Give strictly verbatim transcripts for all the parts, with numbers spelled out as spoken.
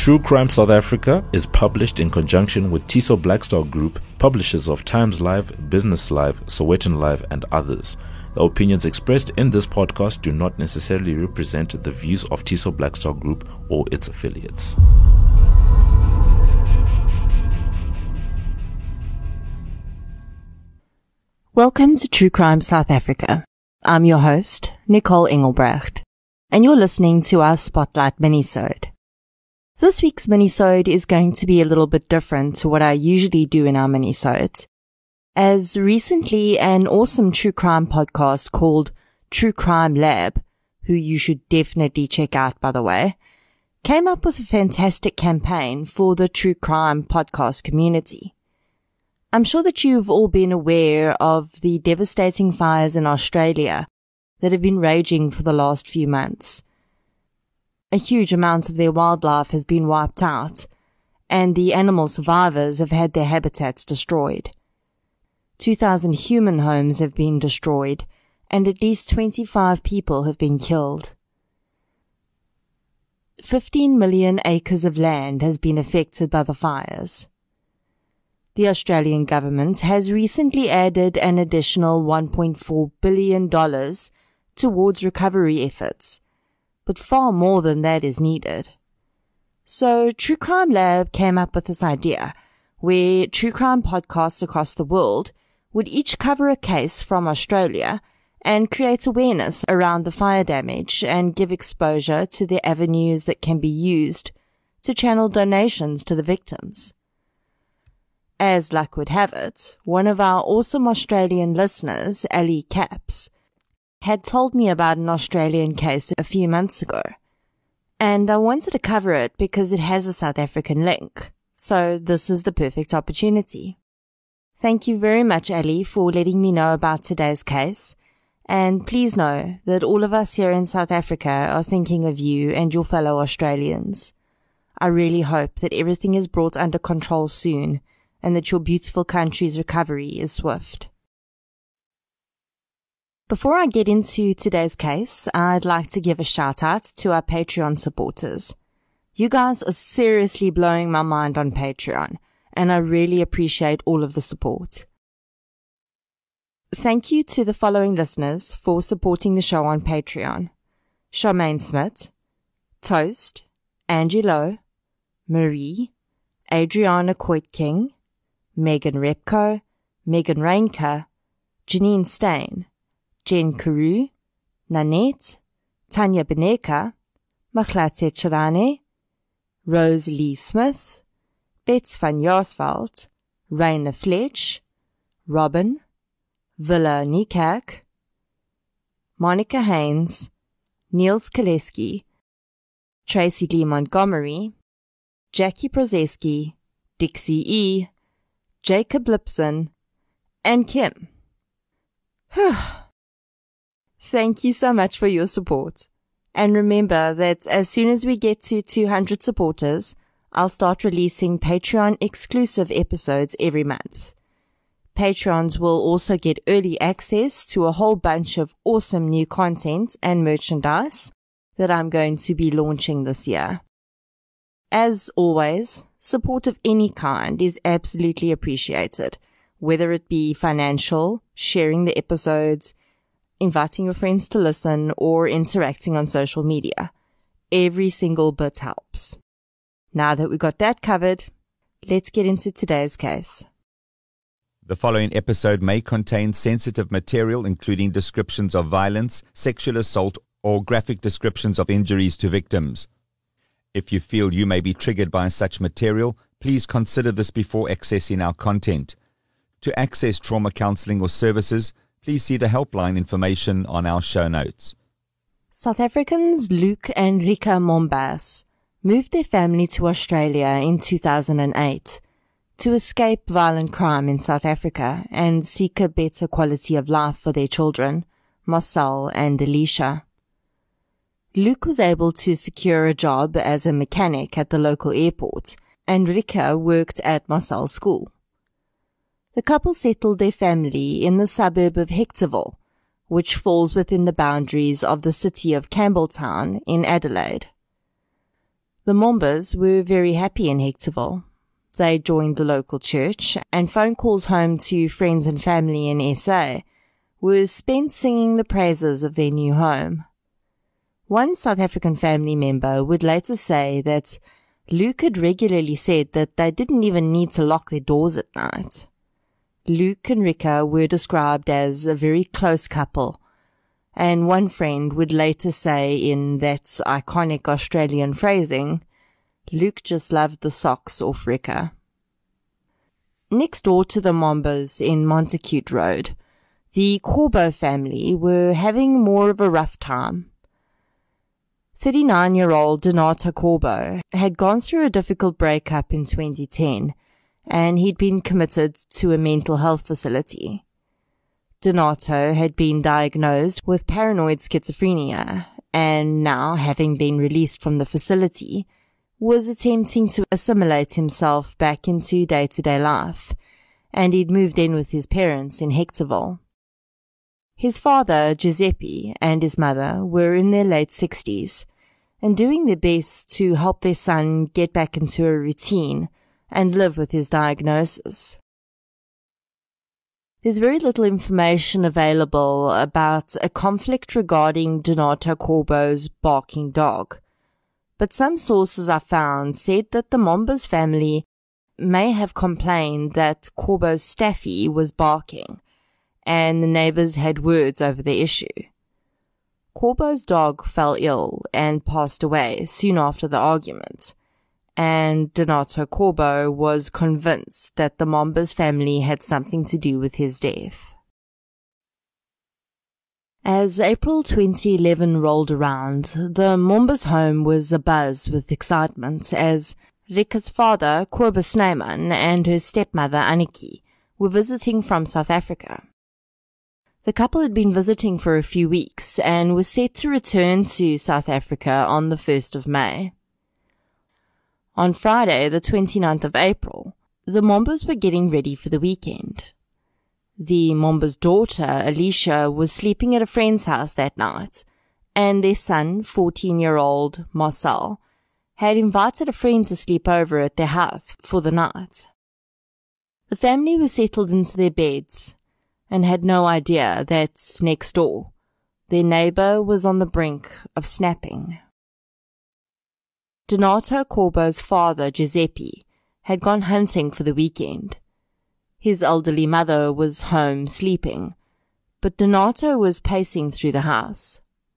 True Crime South Africa is published in conjunction with Tiso Blackstar Group, publishers of Times Live, Business Live, Sowetan Live, and others. The opinions expressed in this podcast do not necessarily represent the views of Tiso Blackstar Group or its affiliates. Welcome to True Crime South Africa. I'm your host, Nicole Engelbrecht, and you're listening to our Spotlight minisode. This week's minisode is going to be a little bit different to what I usually do in our minisodes, as recently an awesome true crime podcast called True Crime Lab, who you should definitely check out by the way, came up with a fantastic campaign for the true crime podcast community. I'm sure that you've all been aware of the devastating fires in Australia that have been raging for the last few months. A huge amount of their wildlife has been wiped out, and the animal survivors have had their habitats destroyed. two thousand human homes have been destroyed, and at least twenty-five people have been killed. fifteen million acres of land has been affected by the fires. The Australian government has recently added an additional one point four billion dollars towards recovery efforts, but far more than that is needed. So True Crime Lab came up with this idea where true crime podcasts across the world would each cover a case from Australia and create awareness around the fire damage and give exposure to the avenues that can be used to channel donations to the victims. As luck would have it, one of our awesome Australian listeners, Ali Caps, had told me about an Australian case a few months ago, and I wanted to cover it because it has a South African link, so this is the perfect opportunity. Thank you very much, Ali, for letting me know about today's case, and please know that all of us here in South Africa are thinking of you and your fellow Australians. I really hope that everything is brought under control soon, and that your beautiful country's recovery is swift. Before I get into today's case, I'd like to give a shout out to our Patreon supporters. You guys are seriously blowing my mind on Patreon, and I really appreciate all of the support. Thank you to the following listeners for supporting the show on Patreon: Charmaine Smith, Toast, Angie Lowe, Marie, Adriana Coit-King, Megan Repko, Megan Reinke, Janine Stain, Jen Carew, Nanette, Tanya Beneka, Machlate Chirane, Rose Lee Smith, Bets van Jaarsveld, Rainer Fletch, Robin, Villa Niekerk, Monica Haynes, Niels Kaleski, Tracy Lee Montgomery, Jackie Prozeski, Dixie E., Jacob Lipson, and Kim. Thank you so much for your support. And remember that as soon as we get to two hundred supporters, I'll start releasing Patreon exclusive episodes every month. Patrons will also get early access to a whole bunch of awesome new content and merchandise that I'm going to be launching this year. As always, support of any kind is absolutely appreciated, whether it be financial, sharing the episodes, inviting your friends to listen, or interacting on social media. Every single bit helps. Now that we got that covered, let's get into today's case. The following episode may contain sensitive material, including descriptions of violence, sexual assault, or graphic descriptions of injuries to victims. If you feel you may be triggered by such material, please consider this before accessing our content. To access trauma counseling or services, please see the helpline information on our show notes. South Africans Luke and Rika Mombas moved their family to Australia in two thousand eight to escape violent crime in South Africa and seek a better quality of life for their children, Marcel and Alicia. Luke was able to secure a job as a mechanic at the local airport, and Rika worked at Marcel's school. The couple settled their family in the suburb of Hectorville, which falls within the boundaries of the city of Campbelltown in Adelaide. The Mombas were very happy in Hectorville. They joined the local church, and phone calls home to friends and family in S A were spent singing the praises of their new home. One South African family member would later say that Luke had regularly said that they didn't even need to lock their doors at night. Luke and Rika were described as a very close couple, and one friend would later say in that iconic Australian phrasing, Luke just loved the socks off Rika. Next door to the Mombas in Montacute Road, the Corbo family were having more of a rough time. thirty-nine-year-old Donato Corbo had gone through a difficult breakup in twenty ten, and he'd been committed to a mental health facility. Donato had been diagnosed with paranoid schizophrenia, and now, having been released from the facility, was attempting to assimilate himself back into day-to-day life, and he'd moved in with his parents in Hectorville. His father, Giuseppe, and his mother were in their late sixties, and doing their best to help their son get back into a routine and live with his diagnosis. There's very little information available about a conflict regarding Donato Corbo's barking dog, but some sources I found said that the Mombas family may have complained that Corbo's Staffy was barking, and the neighbors had words over the issue. Corbo's dog fell ill and passed away soon after the argument, and Donato Corbo was convinced that the Mombas family had something to do with his death. As April twenty eleven rolled around, the Mombas home was abuzz with excitement as Rika's father, Corbo Snyman, and her stepmother, Aniki, were visiting from South Africa. The couple had been visiting for a few weeks and was set to return to South Africa on the first of May. On Friday, the twenty-ninth of April, the Mombas were getting ready for the weekend. The Mombas' daughter, Alicia, was sleeping at a friend's house that night, and their son, fourteen-year-old Marcel, had invited a friend to sleep over at their house for the night. The family was settled into their beds and had no idea that next door, their neighbor was on the brink of snapping. Donato Corbo's father, Giuseppe, had gone hunting for the weekend. His elderly mother was home sleeping, but Donato was pacing through the house.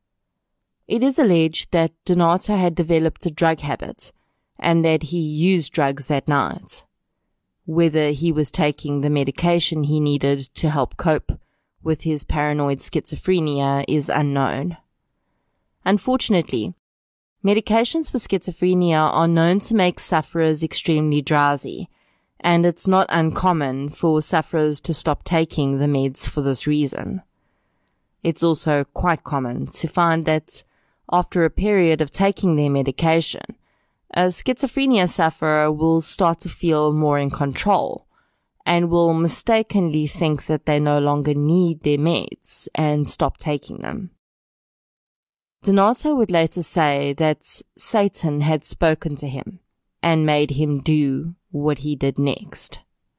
It is alleged that Donato had developed a drug habit and that he used drugs that night. Whether he was taking the medication he needed to help cope with his paranoid schizophrenia is unknown. Unfortunately, medications for schizophrenia are known to make sufferers extremely drowsy, and it's not uncommon for sufferers to stop taking the meds for this reason. It's also quite common to find that after a period of taking their medication, a schizophrenia sufferer will start to feel more in control and will mistakenly think that they no longer need their meds and stop taking them. Donato would later say that Satan had spoken to him and made him do what he did next.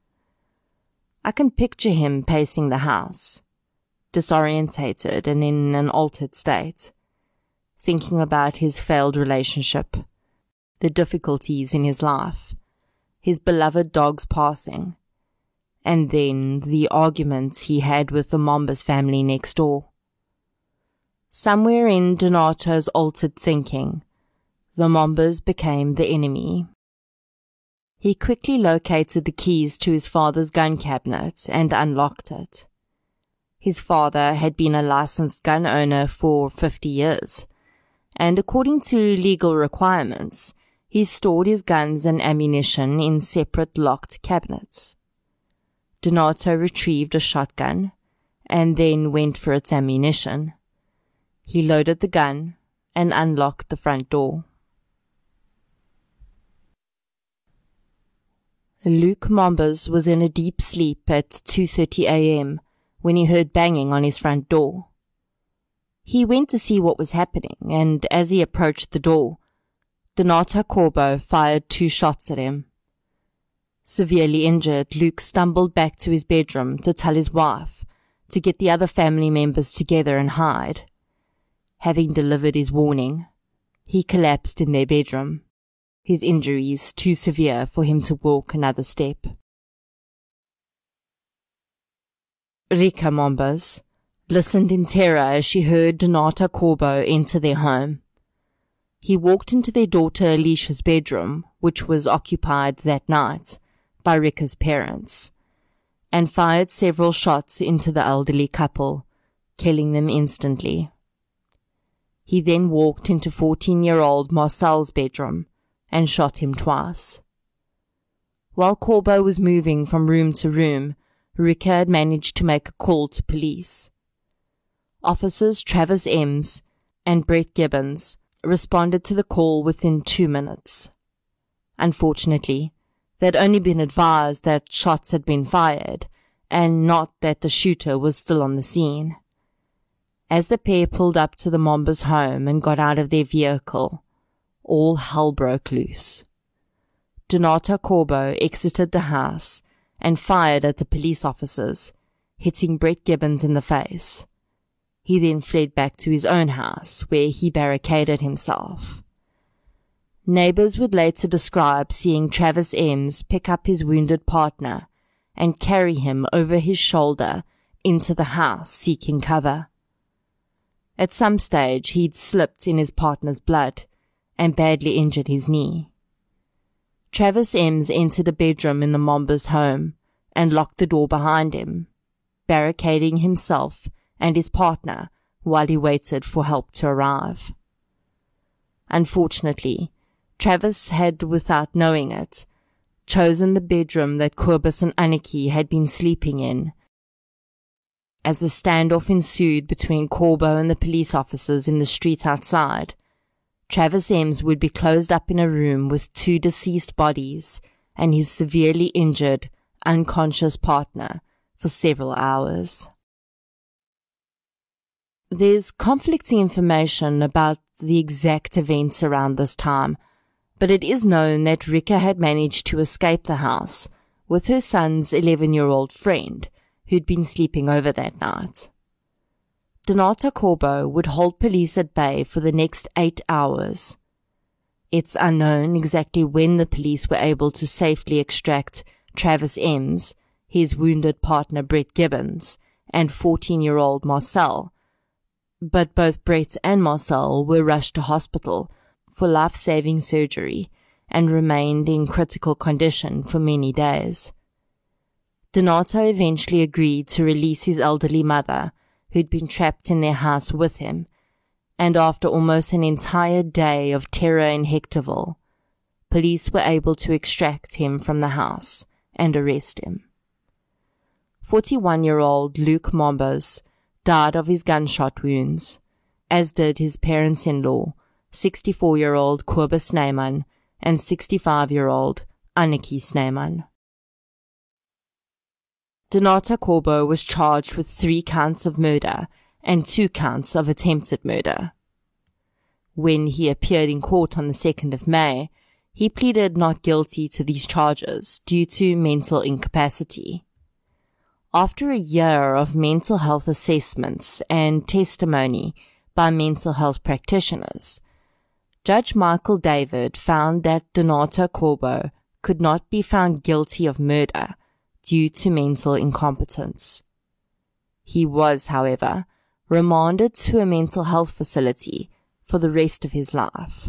I can picture him pacing the house, disorientated and in an altered state, thinking about his failed relationship, the difficulties in his life, his beloved dog's passing, and then the arguments he had with the Mombas family next door. Somewhere in Donato's altered thinking, the Mombas became the enemy. He quickly located the keys to his father's gun cabinet and unlocked it. His father had been a licensed gun owner for fifty years, and according to legal requirements, he stored his guns and ammunition in separate locked cabinets. Donato retrieved a shotgun and then went for its ammunition. He loaded the gun and unlocked the front door. Luke Mombas was in a deep sleep at two thirty a.m. when he heard banging on his front door. He went to see what was happening, and as he approached the door, Donato Corbo fired two shots at him. Severely injured, Luke stumbled back to his bedroom to tell his wife to get the other family members together and hide. Having delivered his warning, he collapsed in their bedroom, his injuries too severe for him to walk another step. Rika Mombas listened in terror as she heard Donato Corbo enter their home. He walked into their daughter Alicia's bedroom, which was occupied that night by Rika's parents, and fired several shots into the elderly couple, killing them instantly. He then walked into fourteen-year-old Marcel's bedroom and shot him twice. While Corbo was moving from room to room, Rika had managed to make a call to police. Officers Travis Ems and Brett Gibbons responded to the call within two minutes. Unfortunately, they'd only been advised that shots had been fired and not that the shooter was still on the scene. As the pair pulled up to the Mombas' home and got out of their vehicle, all hell broke loose. Donato Corbo exited the house and fired at the police officers, hitting Brett Gibbons in the face. He then fled back to his own house, where he barricaded himself. Neighbors would later describe seeing Travis Ems pick up his wounded partner and carry him over his shoulder into the house seeking cover. At some stage, he'd slipped in his partner's blood and badly injured his knee. Travis Ems entered a bedroom in the Mombas' home and locked the door behind him, barricading himself and his partner while he waited for help to arrive. Unfortunately, Travis had, without knowing it, chosen the bedroom that Kobus and Aniki had been sleeping in. As the standoff ensued between Corbo and the police officers in the street outside, Travis Ems would be closed up in a room with two deceased bodies and his severely injured, unconscious partner for several hours. There's conflicting information about the exact events around this time, but it is known that Rika had managed to escape the house with her son's eleven-year-old friend, who'd been sleeping over that night. Donato Corbo would hold police at bay for the next eight hours. It's unknown exactly when the police were able to safely extract Travis Ems, his wounded partner Brett Gibbons, and fourteen-year-old Marcel, but both Brett and Marcel were rushed to hospital for life-saving surgery and remained in critical condition for many days. Donato eventually agreed to release his elderly mother, who'd been trapped in their house with him, and after almost an entire day of terror in Hectorville, police were able to extract him from the house and arrest him. forty-one-year-old Luke Mombas died of his gunshot wounds, as did his parents-in-law, sixty-four-year-old Kobus Snyman and sixty-five-year-old Aniki Snyman. Donato Corbo was charged with three counts of murder and two counts of attempted murder. When he appeared in court on the second of May, he pleaded not guilty to these charges due to mental incapacity. After a year of mental health assessments and testimony by mental health practitioners, Judge Michael David found that Donato Corbo could not be found guilty of murder due to mental incompetence. He was, however, remanded to a mental health facility for the rest of his life.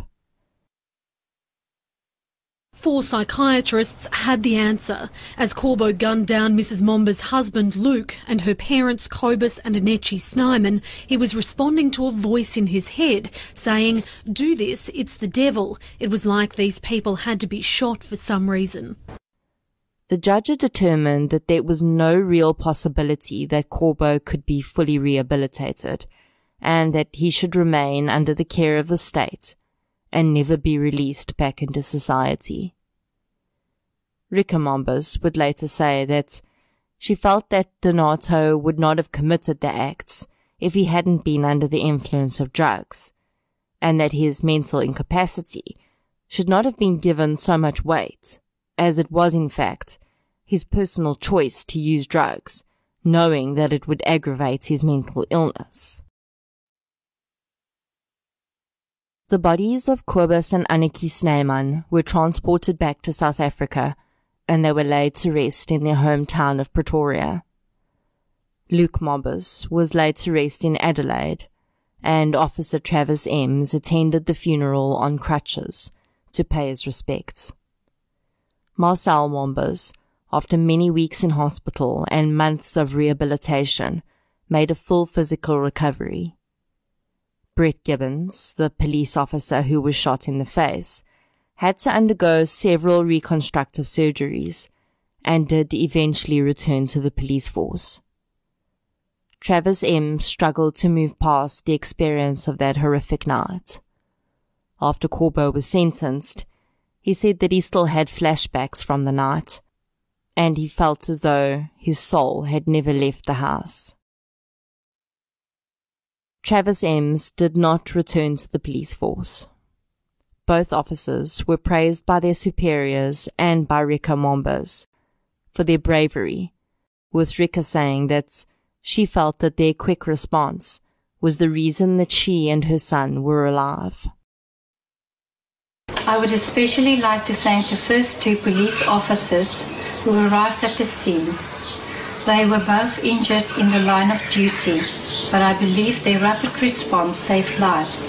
Four psychiatrists had the answer as Corbo gunned down Missus Momba's husband Luke and her parents Kobus and Anechi Snyman. He was responding to a voice in his head saying, "Do this, it's the devil." It was like these people had to be shot for some reason. The judge had determined that there was no real possibility that Corbo could be fully rehabilitated, and that he should remain under the care of the state and never be released back into society. Rika Mombas would later say that she felt that Donato would not have committed the acts if he hadn't been under the influence of drugs, and that his mental incapacity should not have been given so much weight, as it was in fact his personal choice to use drugs, knowing that it would aggravate his mental illness. The bodies of Kobus and Annetjie Snyman were transported back to South Africa, and they were laid to rest in their hometown of Pretoria. Luke Mombus was laid to rest in Adelaide, and Officer Travis Ems attended the funeral on crutches to pay his respects. Marcel Mombus, after many weeks in hospital and months of rehabilitation, made a full physical recovery. Brett Gibbons, the police officer who was shot in the face, had to undergo several reconstructive surgeries and did eventually return to the police force. Travis M. struggled to move past the experience of that horrific night. After Corbo was sentenced, he said that he still had flashbacks from the night, and he felt as though his soul had never left the house. Travis Ems did not return to the police force. Both officers were praised by their superiors and by Rika Mombas for their bravery, with Rika saying that she felt that their quick response was the reason that she and her son were alive. I would especially like to thank the first two police officers who arrived at the scene. They were both injured in the line of duty, but I believe their rapid response saved lives.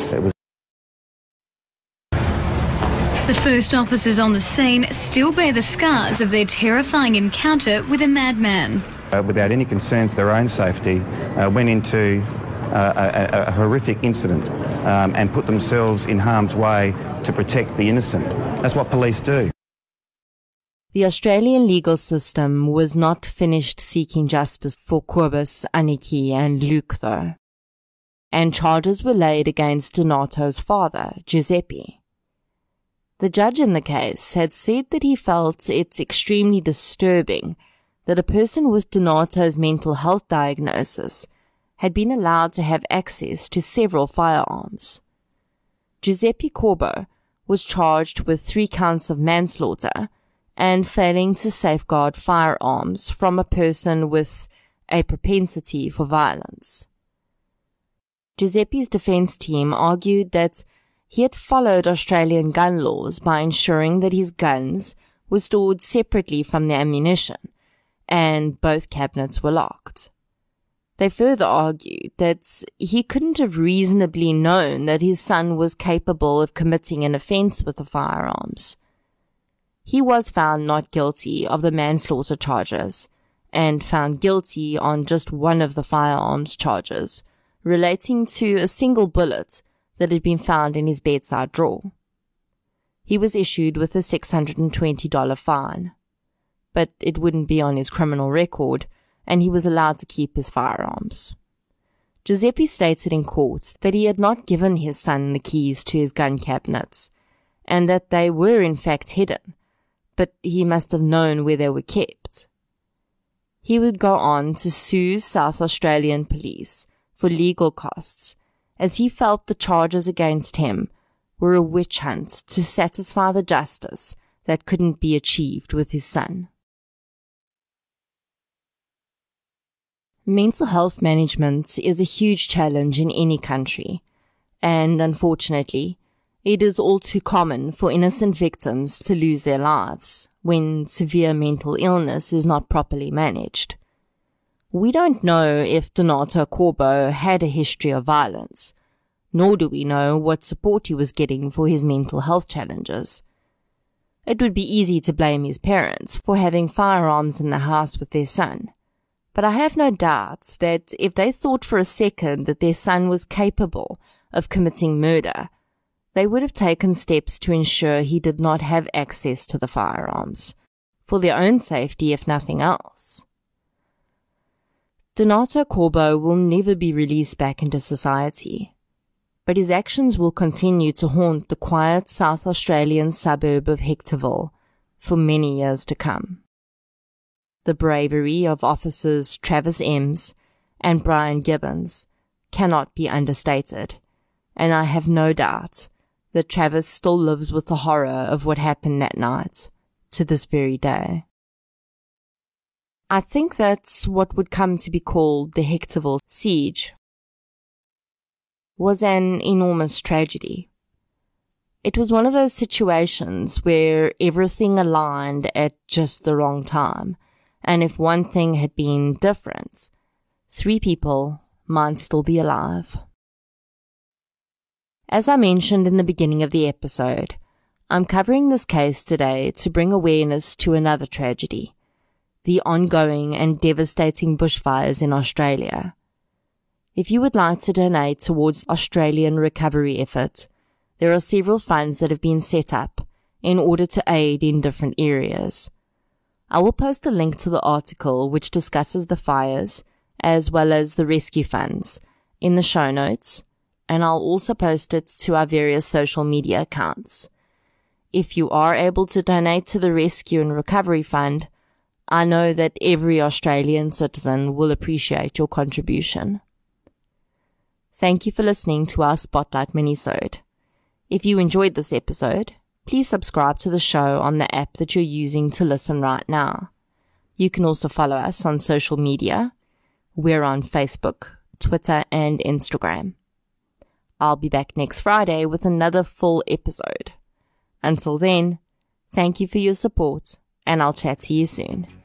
The first officers on the scene still bear the scars of their terrifying encounter with a madman. Uh, without any concern for their own safety, uh, went into uh, a, a horrific incident um, and put themselves in harm's way to protect the innocent. That's what police do. The Australian legal system was not finished seeking justice for Kobus, Annetjie and Luke though, and charges were laid against Donato's father, Giuseppe. The judge in the case had said that he felt it's extremely disturbing that a person with Donato's mental health diagnosis had been allowed to have access to several firearms. Giuseppe Corbo was charged with three counts of manslaughter and failing to safeguard firearms from a person with a propensity for violence. Giuseppe's defense team argued that he had followed Australian gun laws by ensuring that his guns were stored separately from the ammunition, and both cabinets were locked. They further argued that he couldn't have reasonably known that his son was capable of committing an offence with the firearms. He was found not guilty of the manslaughter charges and found guilty on just one of the firearms charges relating to a single bullet that had been found in his bedside drawer. He was issued with a six hundred twenty dollars fine, but it wouldn't be on his criminal record, and he was allowed to keep his firearms. Giuseppe stated in court that he had not given his son the keys to his gun cabinets, and that they were in fact hidden, but he must have known where they were kept. He would go on to sue South Australian police for legal costs, as he felt the charges against him were a witch hunt to satisfy the justice that couldn't be achieved with his son. Mental health management is a huge challenge in any country, and unfortunately, it is all too common for innocent victims to lose their lives when severe mental illness is not properly managed. We don't know if Donato Corbo had a history of violence, nor do we know what support he was getting for his mental health challenges. It would be easy to blame his parents for having firearms in the house with their son, but I have no doubts that if they thought for a second that their son was capable of committing murder, they would have taken steps to ensure he did not have access to the firearms, for their own safety if nothing else. Donato Corbo will never be released back into society, but his actions will continue to haunt the quiet South Australian suburb of Hectorville for many years to come. The bravery of officers Travis Ems and Brian Gibbons cannot be understated, and I have no doubt that Travis still lives with the horror of what happened that night to this very day. I think that's what would come to be called the Hectorville siege was an enormous tragedy. It was one of those situations where everything aligned at just the wrong time, and if one thing had been different, three people might still be alive. As I mentioned in the beginning of the episode, I'm covering this case today to bring awareness to another tragedy, the ongoing and devastating bushfires in Australia. If you would like to donate towards Australian recovery efforts, there are several funds that have been set up in order to aid in different areas. I will post a link to the article which discusses the fires as well as the rescue funds in the show notes, and I'll also post it to our various social media accounts. If you are able to donate to the Rescue and Recovery Fund, I know that every Australian citizen will appreciate your contribution. Thank you for listening to our Spotlight minisode. If you enjoyed this episode, please subscribe to the show on the app that you're using to listen right now. You can also follow us on social media. We're on Facebook, Twitter, and Instagram. I'll be back next Friday with another full episode. Until then, thank you for your support, and I'll chat to you soon.